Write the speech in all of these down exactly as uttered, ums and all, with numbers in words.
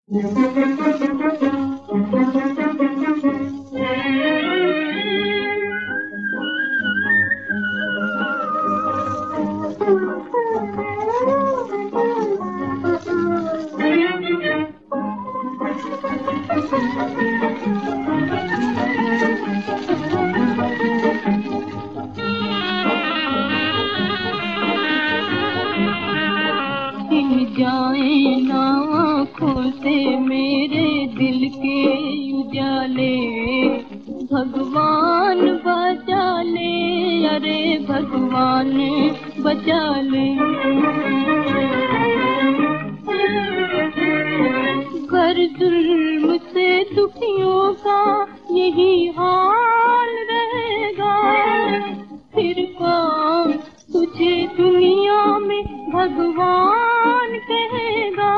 जाए ना आँखों से मेरे दिल के उजाले, भगवान बचा ले, अरे भगवान बचा ले। कर जुल्म से दुखियों का यही हाल रहेगा, फिर कौन तुझे दुनिया में भगवान कहेगा।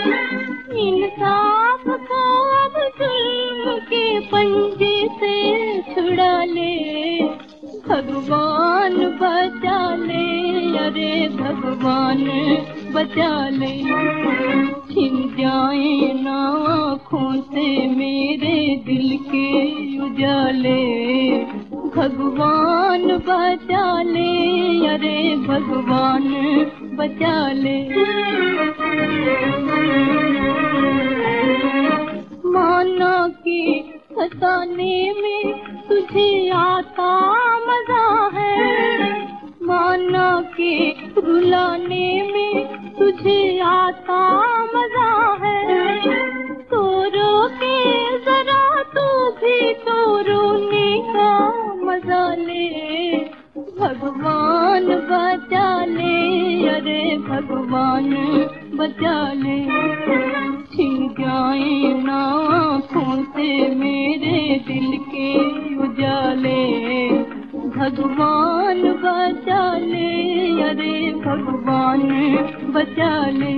इंसाफ को अब जुल्म के पंजे से छुड़ा ले, भगवान बचा ले, अरे भगवान बचा ले। छिन जाए ना आँखों से मेरे दिल के उजाले, भगवान बचा ले, अरे भगवान बचा ले। माना कि फसाने में तुझे आता मजा है, माना कि रुलाने में तुझे आता मजा है, तो रो के जरा तू भी तो रोने का मजा ले, भगवान बचा ले, अरे भगवान बचा ले। छिन जाए ना आँखों से मेरे दिल के उजाले, भगवान बचा ले, अरे भगवान बचा ले।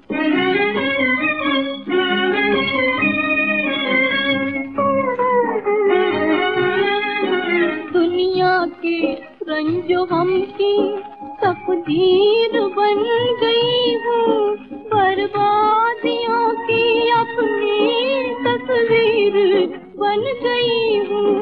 दुनिया के रंजो हम की तकदीर बन गई हूँ, बर्बादियों की अपनी तस्वीर बन गई हूँ।